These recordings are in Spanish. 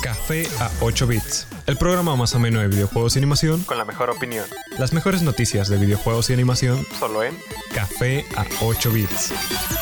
Café a 8 bits, el programa más ameno de videojuegos y animación con la mejor opinión. Las mejores noticias de videojuegos y animación solo en Café a 8 bits.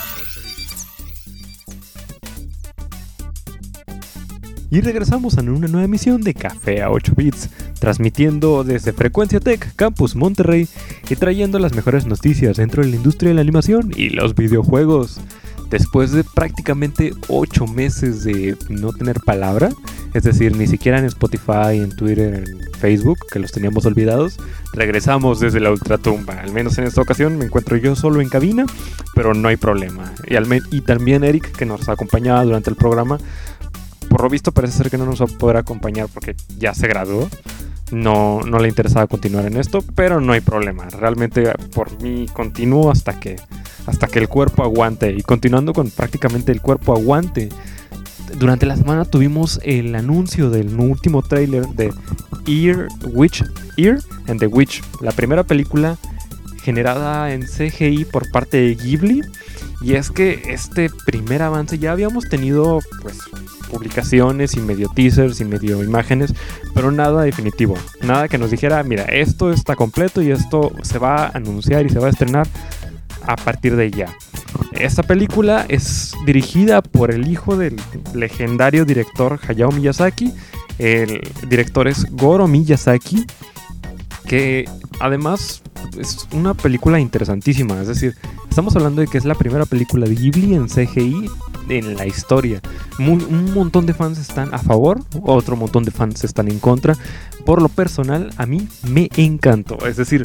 Y regresamos a una nueva emisión de Café a 8 bits, transmitiendo desde Frecuencia Tech, Campus Monterrey, y trayendo las mejores noticias dentro de la industria de la animación y los videojuegos. Después de prácticamente 8 meses de no tener palabra, es decir, ni siquiera en Spotify, en Twitter, en Facebook, que los teníamos olvidados, regresamos desde la ultratumba. Al menos en esta ocasión me encuentro yo solo en cabina, pero no hay problema. Y también Eric, que nos acompañaba durante el programa. Por lo visto parece ser que no nos va a poder acompañar porque ya se graduó. No le interesaba continuar en esto, pero no hay problema. Realmente por mí continúo hasta que el cuerpo aguante. Y continuando con prácticamente el cuerpo aguante, durante la semana tuvimos el anuncio del último tráiler de Ear and the Witch, la primera película generada en CGI por parte de Ghibli. Y es que este primer avance ya habíamos tenido pues publicaciones y medio teasers y medio imágenes, pero nada definitivo, nada que nos dijera, mira, esto está completo y esto se va a anunciar y se va a estrenar a partir de ya. Esta película es dirigida por el hijo del legendario director Hayao Miyazaki. El director es Goro Miyazaki, que además es una película interesantísima. Es decir, estamos hablando de que es la primera película de Ghibli en CGI en la historia. Un montón de fans están a favor, otro montón de fans están en contra. Por lo personal, a mí me encantó. Es decir,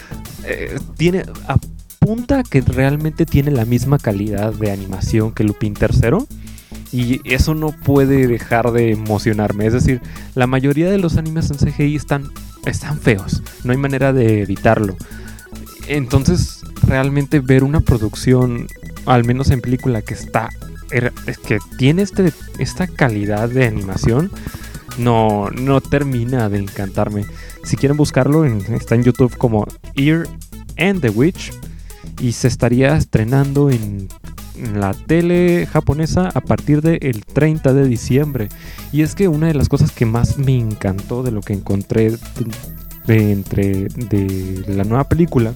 apunta que realmente tiene la misma calidad de animación que Lupin III. Y eso no puede dejar de emocionarme. Es decir, la mayoría de los animes en CGI están feos. No hay manera de evitarlo. Entonces, realmente ver una producción, al menos en película, que tiene esta calidad de animación, no termina de encantarme. Si quieren buscarlo, está en YouTube como Ear and the Witch. Y se estaría estrenando en la tele japonesa a partir del 30 de diciembre. Y es que una de las cosas que más me encantó de lo que encontré de la nueva película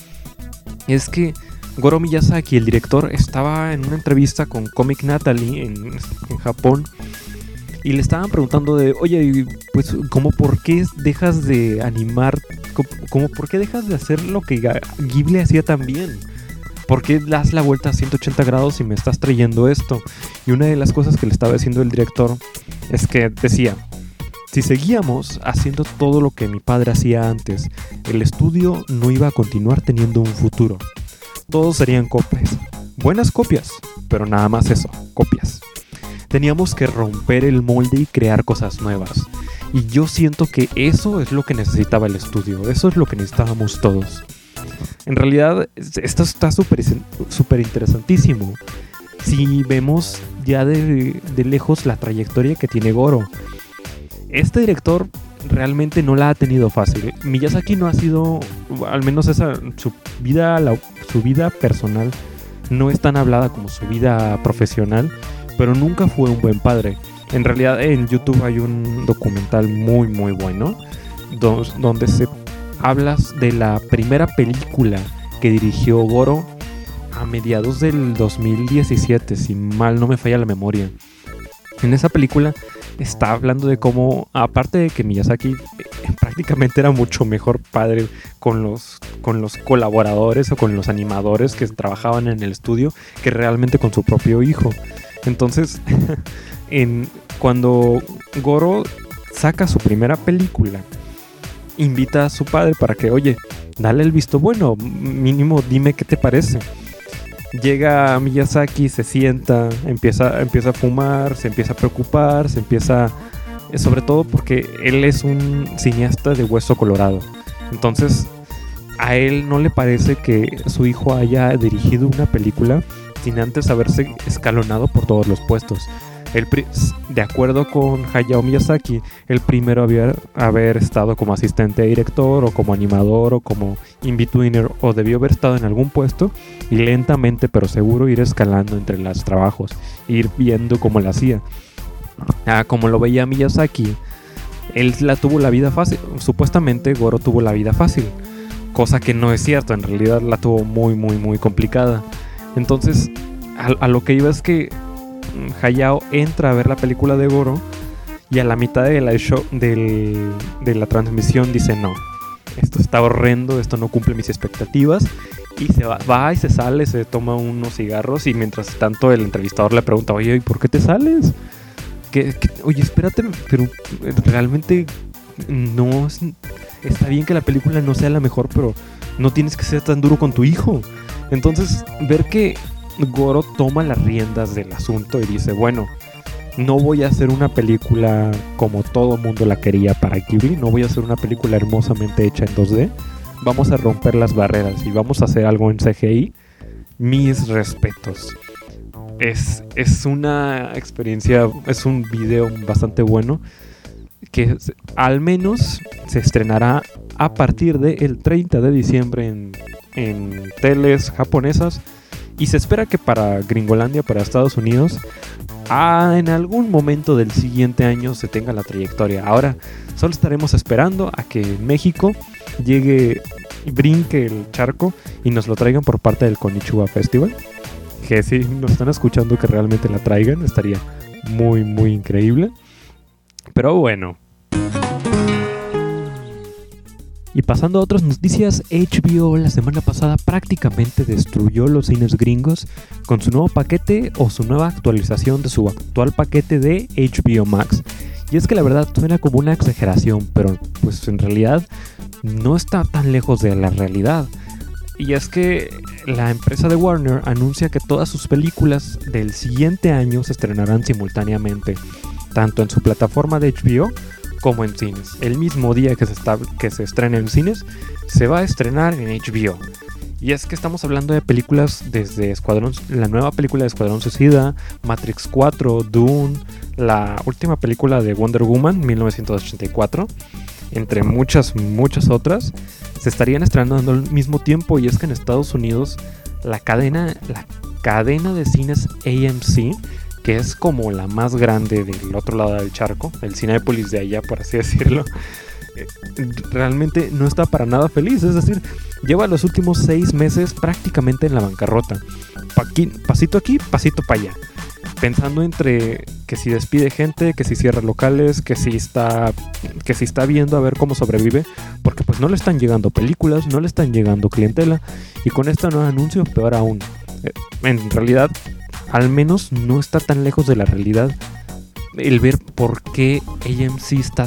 es que Goro Miyazaki, el director, estaba en una entrevista con Comic Natalie en Japón. Y le estaban preguntando oye, pues, ¿cómo por qué dejas de animar? ¿Cómo por qué dejas de hacer lo que Ghibli hacía tan bien? ¿Por qué das la vuelta a 180 grados y me estás trayendo esto? Y una de las cosas que le estaba diciendo el director es que decía, si seguíamos haciendo todo lo que mi padre hacía antes, el estudio no iba a continuar teniendo un futuro. Todos serían copias. Buenas copias, pero nada más eso, copias. Teníamos que romper el molde y crear cosas nuevas. Y yo siento que eso es lo que necesitaba el estudio. Eso es lo que necesitábamos todos. En realidad, esto está súper interesantísimo. Si vemos ya de lejos la trayectoria que tiene Goro. Este director realmente no la ha tenido fácil. Miyazaki no ha sido, al menos su vida personal no es tan hablada como su vida profesional, pero nunca fue un buen padre. En realidad en YouTube hay un documental muy muy bueno donde se habla de la primera película que dirigió Goro a mediados del 2017, si mal no me falla la memoria. En esa película está hablando de cómo, aparte de que Miyazaki prácticamente era mucho mejor padre con los colaboradores o con los animadores que trabajaban en el estudio que realmente con su propio hijo. Entonces, cuando Goro saca su primera película, invita a su padre para que, oye, dale el visto bueno, mínimo dime qué te parece. Llega Miyazaki, se sienta, empieza a fumar, se empieza a preocupar, sobre todo porque él es un cineasta de hueso colorado. Entonces, a él no le parece que su hijo haya dirigido una película sin antes haberse escalonado por todos los puestos. De acuerdo con Hayao Miyazaki, el primero haber estado como asistente de director o como animador o como in-betweener, o debió haber estado en algún puesto y lentamente pero seguro ir escalando entre los trabajos, ir viendo cómo lo hacía. como lo veía Miyazaki, él tuvo la vida fácil. Supuestamente Goro tuvo la vida fácil, cosa que no es cierto. En realidad la tuvo muy, muy, muy complicada. Entonces, a lo que iba es que Hayao entra a ver la película de Goro y a la mitad de la transmisión dice: no, esto está horrendo, esto no cumple mis expectativas. Y se va y se sale, se toma unos cigarros. Y mientras tanto el entrevistador le pregunta: oye, ¿y por qué te sales? Oye, espérate, pero realmente no está bien que la película no sea la mejor, pero no tienes que ser tan duro con tu hijo. Entonces, ver que Goro toma las riendas del asunto y dice: bueno, no voy a hacer una película como todo mundo la quería para Ghibli, no voy a hacer una película hermosamente hecha en 2D, vamos a romper las barreras y vamos a hacer algo en CGI. Mis respetos. Es una experiencia, es un video bastante bueno que al menos se estrenará a partir del 30 de diciembre en teles japonesas, y se espera que para Gringolandia, para Estados Unidos, en algún momento del siguiente año se tenga la trayectoria. Ahora solo estaremos esperando a que México brinque el charco y nos lo traigan por parte del Konichiwa Festival. Que si nos están escuchando, que realmente la traigan, estaría muy, muy increíble. Pero bueno. Y pasando a otras noticias, HBO la semana pasada prácticamente destruyó los cines gringos con su nuevo paquete o su nueva actualización de su actual paquete de HBO Max. Y es que la verdad suena como una exageración, pero pues en realidad no está tan lejos de la realidad. Y es que la empresa de Warner anuncia que todas sus películas del siguiente año se estrenarán simultáneamente, tanto en su plataforma de HBO como en cines. El mismo día que se estrena en cines, se va a estrenar en HBO. Y es que estamos hablando de películas desde la nueva película de Escuadrón Suicida, Matrix 4, Dune, la última película de Wonder Woman 1984, entre muchas, muchas otras, se estarían estrenando al mismo tiempo. Y es que en Estados Unidos la cadena de cines AMC, que es como la más grande del otro lado del charco, el Cinépolis de allá, por así decirlo, realmente no está para nada feliz. Es decir, lleva los últimos 6 meses prácticamente en la bancarrota. Pasito aquí, pasito para allá, pensando entre que si despide gente, que si cierra locales, que si está viendo a ver cómo sobrevive, porque pues no le están llegando películas, no le están llegando clientela, y con este nuevo anuncio peor aún. En realidad, al menos no está tan lejos de la realidad el ver por qué AMC está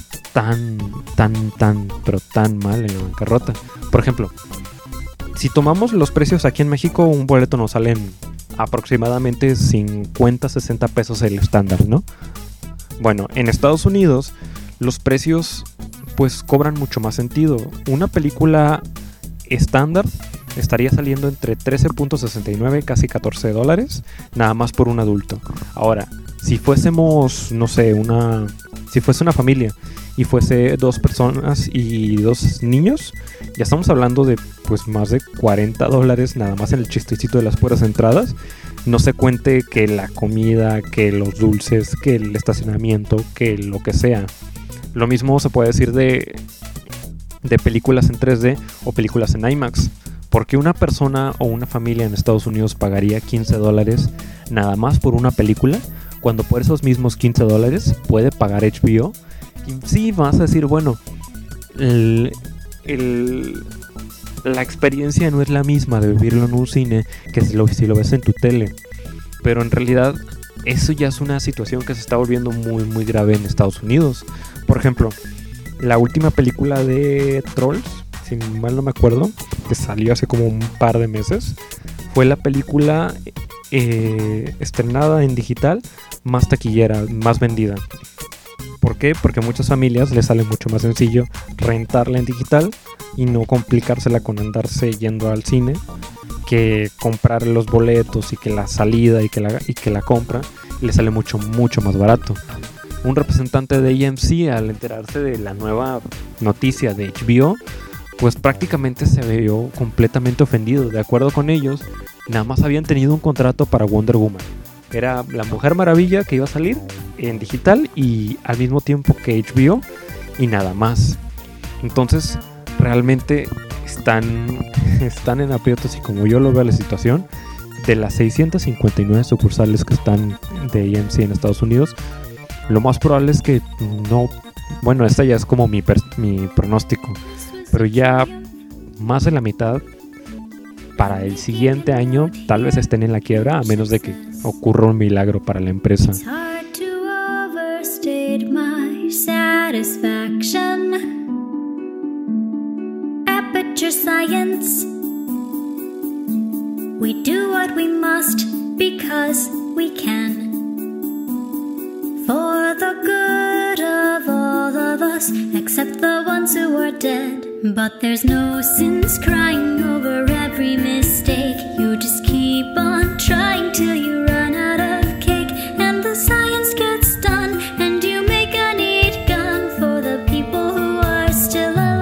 pero tan mal en la bancarrota. Por ejemplo, si tomamos los precios aquí en México, un boleto nos sale en aproximadamente 50-60 pesos el estándar, ¿no? Bueno, en Estados Unidos los precios pues cobran mucho más sentido. Una película estándar estaría saliendo entre $13.69, casi $14, nada más por un adulto. Ahora, si fuésemos, no sé, si fuese una familia y fuese 2 personas y 2 niños, ya estamos hablando de pues más de $40 nada más en el chistecito de las puras entradas. No se cuente que la comida, que los dulces, que el estacionamiento, que lo que sea. Lo mismo se puede decir de películas en 3D o películas en IMAX. ¿Por qué una persona o una familia en Estados Unidos pagaría $15 nada más por una película, cuando por esos mismos $15 puede pagar HBO? Y sí, vas a decir, bueno, la experiencia no es la misma de vivirlo en un cine que si lo ves en tu tele. Pero en realidad eso ya es una situación que se está volviendo muy, muy grave en Estados Unidos. Por ejemplo, la última película de Trolls, si mal no me acuerdo, que salió hace como un par de meses, fue la película estrenada en digital más taquillera, más vendida. ¿Por qué? Porque a muchas familias les sale mucho más sencillo rentarla en digital y no complicársela con andarse yendo al cine, que comprar los boletos y que la salida y que la compra le sale mucho, mucho más barato. Un representante de AMC, al enterarse de la nueva noticia de HBO, pues prácticamente se vio completamente ofendido. De acuerdo con ellos, nada más habían tenido un contrato para Wonder Woman, Era La Mujer Maravilla que iba a salir en digital y al mismo tiempo que HBO y nada más. Entonces realmente están en aprietos, y como yo lo veo la situación, de las 659 sucursales que están de AMC en Estados Unidos, lo más probable es que no, bueno, esta ya es como mi pronóstico, pero ya más de la mitad para el siguiente año tal vez estén en la quiebra, a menos de que ocurra un milagro para la empresa. Science. We do what we must because we can, for the good of all of us, except the ones who are dead. But there's no sense crying over every mistake. You just keep on trying till you run out of cake, and the science gets done, and you make a neat gun for the people who are still alive.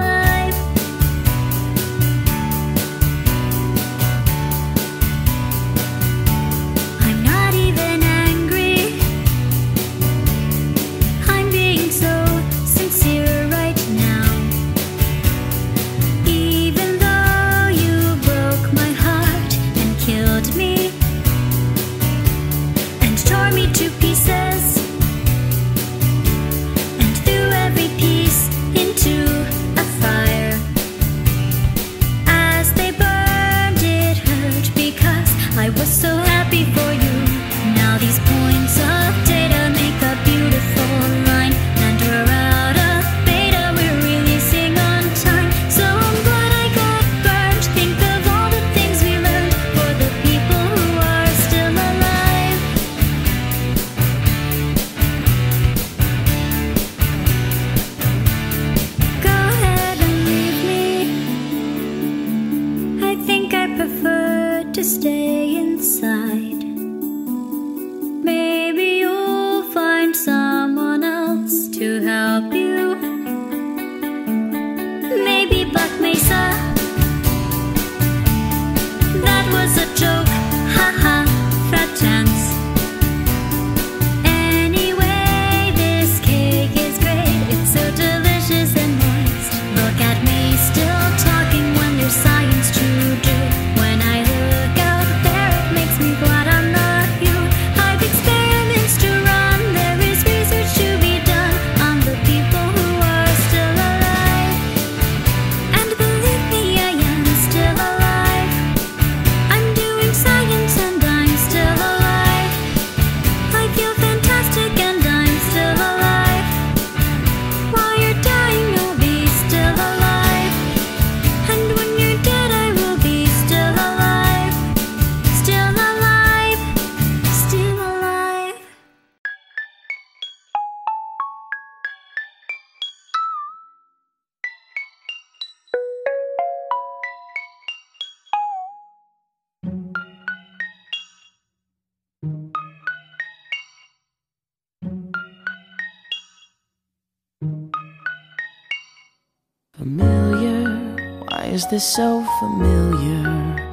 Familiar, why is this so familiar?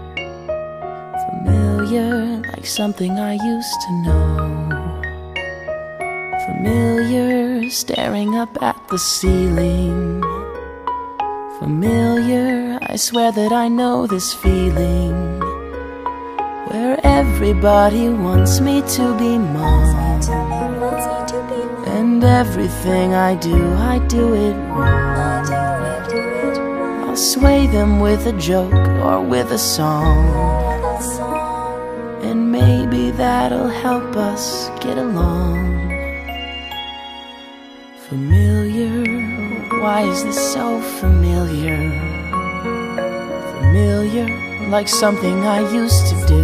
Familiar, like something I used to know. Familiar, staring up at the ceiling. Familiar, I swear that I know this feeling, where everybody wants me to be mom, and everything I do it wrong. I'll sway them with a joke or with a song, and maybe that'll help us get along. Familiar, why is this so familiar? Familiar, like something I used to do.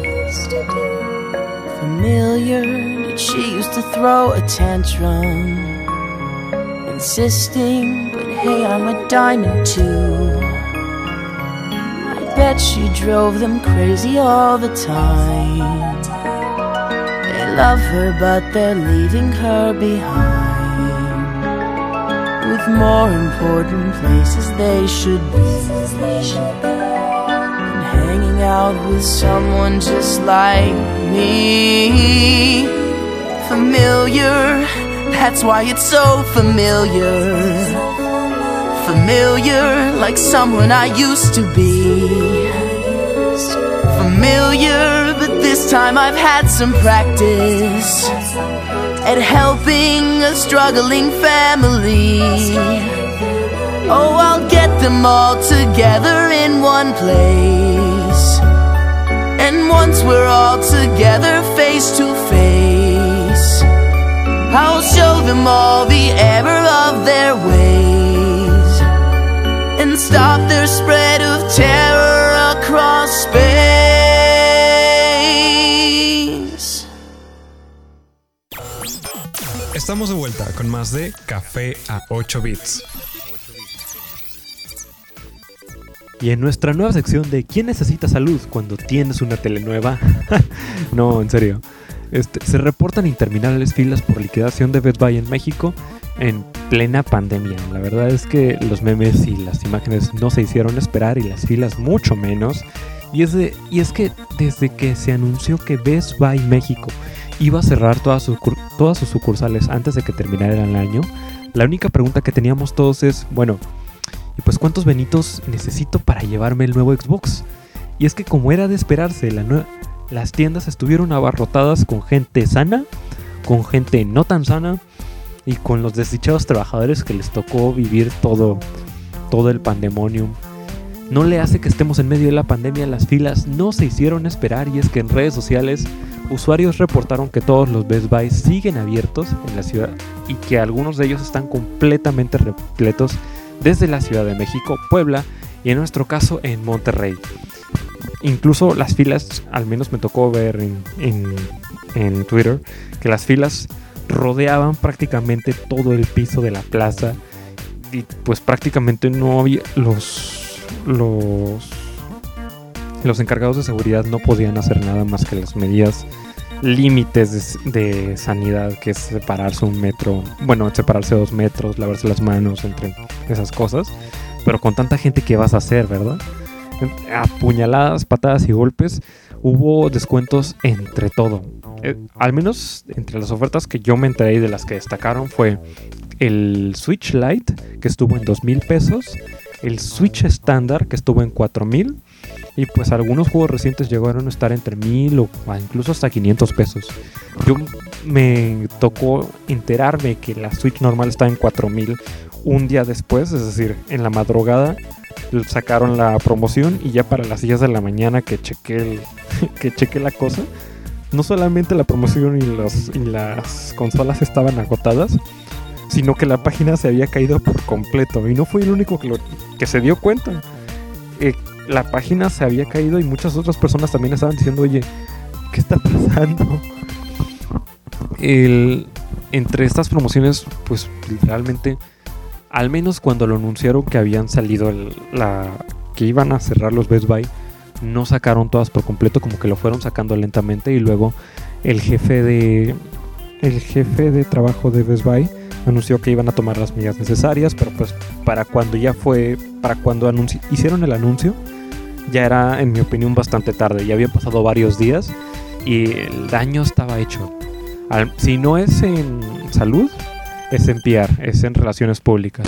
Familiar, that she used to throw a tantrum, insisting, but hey, I'm a diamond too. I bet she drove them crazy all the time. They love her, but they're leaving her behind, with more important places they should be, and hanging out with someone just like me. Familiar, that's why it's so familiar. Familiar, like someone I used to be. Familiar, but this time I've had some practice at helping a struggling family. Oh, I'll get them all together in one place. And once we're all together face to face, I'll show them all the error of their ways and stop their spread of terror across space. Estamos de vuelta con más de Café a 8 bits. Y en nuestra nueva sección de ¿quién necesita salud cuando tienes una tele nueva? No, en serio. Se reportan interminables filas por liquidación de Best Buy en México en plena pandemia. La verdad es que los memes y las imágenes no se hicieron esperar y las filas mucho menos. Y es que desde que se anunció que Best Buy México iba a cerrar todas sus sucursales antes de que terminara el año, la única pregunta que teníamos todos es, bueno, ¿y pues cuántos benitos necesito para llevarme el nuevo Xbox? Y es que como era de esperarse, las tiendas estuvieron abarrotadas con gente sana, con gente no tan sana y con los desdichados trabajadores que les tocó vivir todo el pandemonium. No le hace que estemos en medio de la pandemia, las filas no se hicieron esperar y es que en redes sociales usuarios reportaron que todos los Best Buy siguen abiertos en la ciudad y que algunos de ellos están completamente repletos desde la Ciudad de México, Puebla y en nuestro caso en Monterrey. Incluso las filas, al menos me tocó ver en Twitter, que las filas rodeaban prácticamente todo el piso de la plaza y pues prácticamente no había los encargados de seguridad no podían hacer nada más que las medidas límites de sanidad, que es separarse 2 metros, lavarse las manos, entre esas cosas. Pero con tanta gente, ¿qué vas a hacer, verdad? A puñaladas, patadas y golpes, hubo descuentos entre todo. Al menos entre las ofertas que yo me enteré y de las que destacaron fue el Switch Lite, que estuvo en 2,000 pesos, el Switch estándar, que estuvo en 4,000, y pues algunos juegos recientes llegaron a estar entre 1,000 o incluso hasta 500 pesos. Yo me tocó enterarme que la Switch normal estaba en 4,000 un día después, es decir, en la madrugada sacaron la promoción y ya para las 10 de la mañana que chequé la cosa, no solamente la promoción y las consolas estaban agotadas, sino que la página se había caído por completo y no fui el único que se dio cuenta. La página se había caído y muchas otras personas también estaban diciendo, oye, ¿qué está pasando? Entre estas promociones, pues literalmente, al menos cuando lo anunciaron que habían salido que iban a cerrar los Best Buy, no sacaron todas por completo, como que lo fueron sacando lentamente y luego el jefe de trabajo de Best Buy anunció que iban a tomar las medidas necesarias, pero pues para cuando hicieron el anuncio, ya era, en mi opinión, bastante tarde. Ya habían pasado varios días y el daño estaba hecho. Si no es en salud, es en PR, es en relaciones públicas.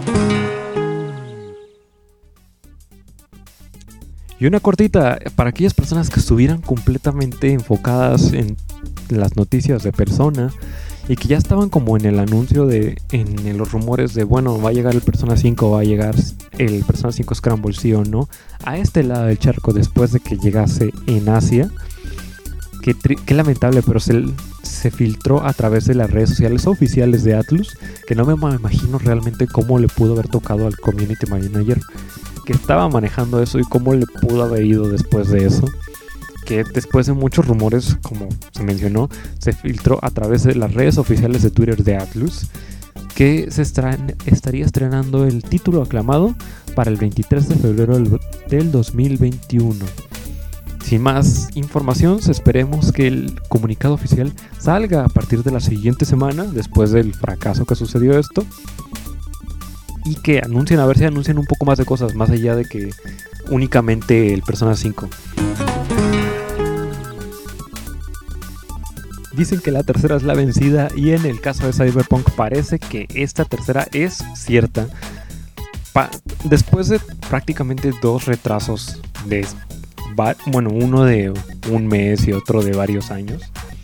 Y una cortita para aquellas personas que estuvieran completamente enfocadas en las noticias de Persona y que ya estaban como en el anuncio en los rumores de, bueno, va a llegar el Persona 5, va a llegar el Persona 5 Scramble, sí o no, a este lado del charco después de que llegase en Asia. Qué lamentable, pero se filtró a través de las redes sociales oficiales de Atlus, que no me imagino realmente cómo le pudo haber tocado al community manager que estaba manejando eso y cómo le pudo haber ido después de eso. Que después de muchos rumores, como se mencionó, se filtró a través de las redes oficiales de Twitter de Atlus que se estaría estrenando el título aclamado para el 23 de febrero del 2021. Sin más información, esperemos que el comunicado oficial salga a partir de la siguiente semana, después del fracaso que sucedió esto, y que anuncien, a ver si anuncian un poco más de cosas, más allá de que únicamente el Persona 5. dicen que la tercera es la vencida, y en el caso de Cyberpunk parece que esta tercera es cierta. Después de prácticamente 2 retrasos uno de un mes y otro de varios años,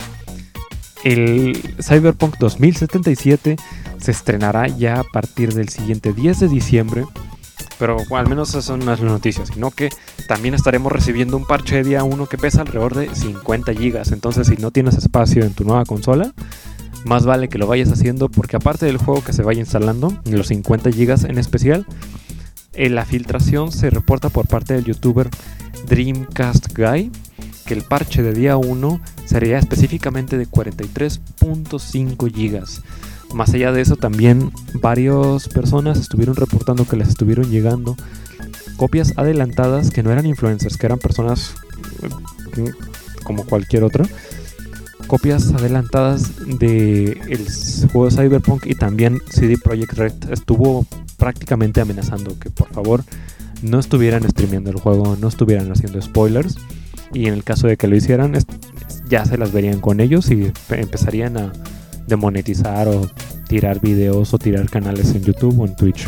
el Cyberpunk 2077 se estrenará ya a partir del siguiente 10 de diciembre. Pero al menos esas son las noticias, sino que también estaremos recibiendo un parche de día 1 que pesa alrededor de 50 GB. Entonces, si no tienes espacio en tu nueva consola, más vale que lo vayas haciendo, porque aparte del juego que se vaya instalando, los 50 GB en especial, la filtración se reporta por parte del youtuber Dreamcast Guy que el parche de día 1 sería específicamente de 43.5 GB. Más allá de eso, también varias personas estuvieron reportando que les estuvieron llegando copias adelantadas que no eran influencers, que eran personas como cualquier otra. Copias adelantadas del juego de Cyberpunk, y también CD Projekt Red estuvo prácticamente amenazando que por favor no estuvieran streameando el juego, no estuvieran haciendo spoilers, y en el caso de que lo hicieran ya se las verían con ellos y empezarían a demonetizar o tirar videos o tirar canales en YouTube o en Twitch.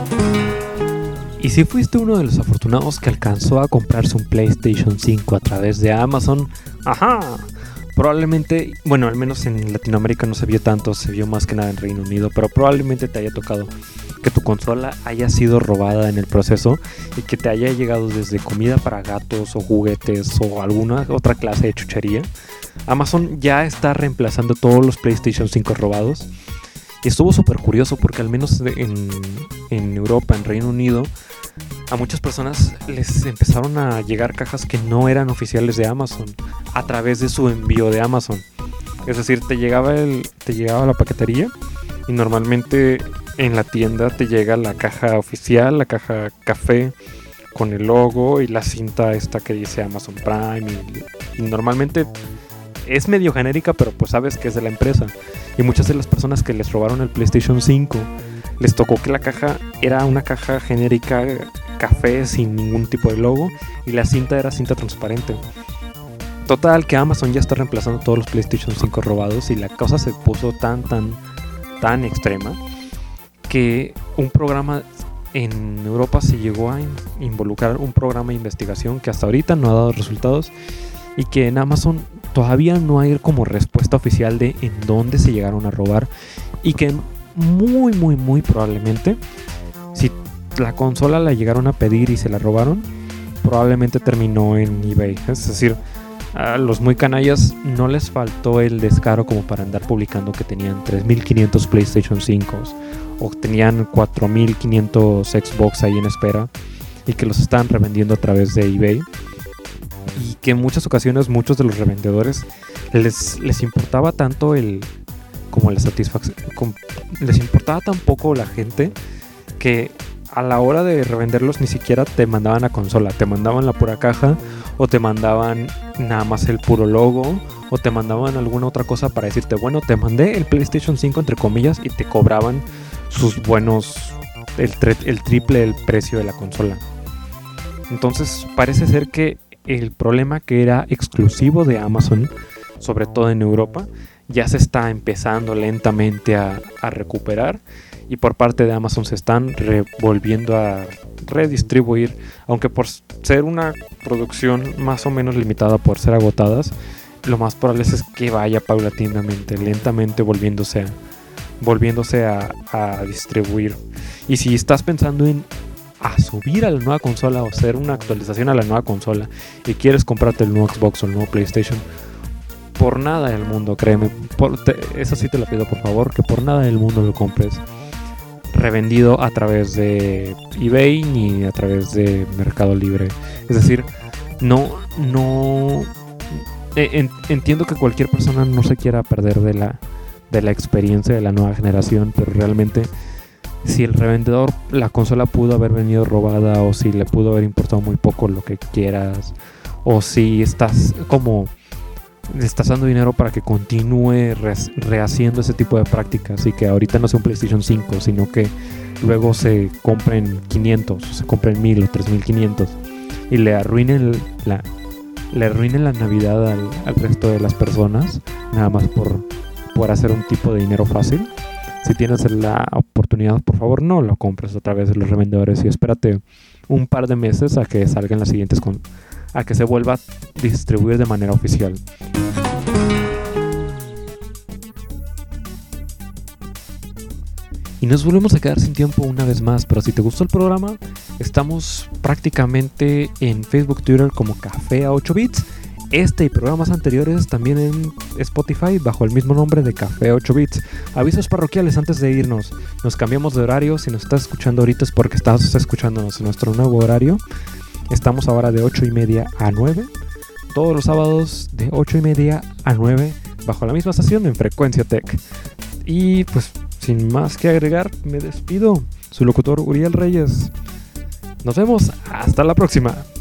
Y si fuiste uno de los afortunados que alcanzó a comprarse un PlayStation 5 a través de Amazon, probablemente, bueno, al menos en Latinoamérica no se vio tanto, se vio más que nada en Reino Unido, pero probablemente te haya tocado que tu consola haya sido robada en el proceso y que te haya llegado desde comida para gatos o juguetes o alguna otra clase de chuchería. Amazon ya está reemplazando todos los PlayStation 5 robados, y estuvo súper curioso porque al menos en Europa, en Reino Unido, a muchas personas les empezaron a llegar cajas que no eran oficiales de Amazon a través de su envío de Amazon. Es decir, te llegaba la paquetería, y normalmente en la tienda te llega la caja oficial, la caja café con el logo y la cinta esta que dice Amazon Prime, y normalmente es medio genérica, pero pues sabes que es de la empresa. Y muchas de las personas que les robaron el PlayStation 5 les tocó que la caja era una caja genérica café sin ningún tipo de logo, y la cinta era cinta transparente. Total, que Amazon ya está reemplazando todos los PlayStation 5 robados, y la cosa se puso tan extrema que un programa en Europa se llegó a involucrar, un programa de investigación que hasta ahorita no ha dado resultados, y que en Amazon todavía no hay como respuesta oficial de en dónde se llegaron a robar, y que muy probablemente, si la consola la llegaron a pedir y se la robaron, probablemente terminó en eBay. Es decir, a los muy canallas no les faltó el descaro como para andar publicando que tenían 3.500 PlayStation 5 o tenían 4.500 Xbox ahí en espera, y que los están revendiendo a través de eBay. Y que en muchas ocasiones muchos de los revendedores les importaba tanto como la satisfacción, les importaba tan poco la gente, que a la hora de revenderlos ni siquiera te mandaban a consola, te mandaban la pura caja, o te mandaban nada más el puro logo, o te mandaban alguna otra cosa para decirte, bueno, te mandé el PlayStation 5 entre comillas, y te cobraban sus buenos, el triple del precio de la consola. Entonces parece ser que el problema, que era exclusivo de Amazon, sobre todo en Europa, ya se está empezando lentamente a recuperar, y por parte de Amazon se están volviendo a redistribuir, aunque por ser una producción más o menos limitada, por ser agotadas, lo más probable es que vaya paulatinamente, lentamente volviéndose a distribuir. Y si estás pensando en subir a la nueva consola o hacer una actualización a la nueva consola y quieres comprarte el nuevo Xbox o el nuevo PlayStation, por nada del mundo, créeme, eso sí te lo pido por favor, que por nada del mundo lo compres revendido a través de eBay ni a través de Mercado Libre. Es decir, entiendo que cualquier persona no se quiera perder de la experiencia de la nueva generación, pero realmente si el revendedor, la consola pudo haber venido robada, o si le pudo haber importado muy poco, lo que quieras, o si estás le estás dando dinero para que continúe rehaciendo ese tipo de prácticas, y que ahorita no sea un PlayStation 5, sino que luego se compren 500, o se compren 1000 o 3500 y le arruinen le arruinen la Navidad al resto de las personas, nada más por hacer un tipo de dinero fácil. Si tienes la oportunidad, por favor no lo compres otra vez de los revendedores y espérate un par de meses a que salgan las siguientes, a que se vuelva a distribuir de manera oficial. Y nos volvemos a quedar sin tiempo una vez más, pero si te gustó el programa, estamos prácticamente en Facebook, Twitter como Café a 8 bits. Este y programas anteriores también en Spotify bajo el mismo nombre de Café 8 bits. Avisos parroquiales antes de irnos. Nos cambiamos de horario. Si nos estás escuchando ahorita es porque estás escuchándonos en nuestro nuevo horario. Estamos ahora de 8:30 a 9. Todos los sábados de 8:30 a 9 bajo la misma estación en Frecuencia Tech. Y pues sin más que agregar, me despido. Su locutor Uriel Reyes. Nos vemos. Hasta la próxima.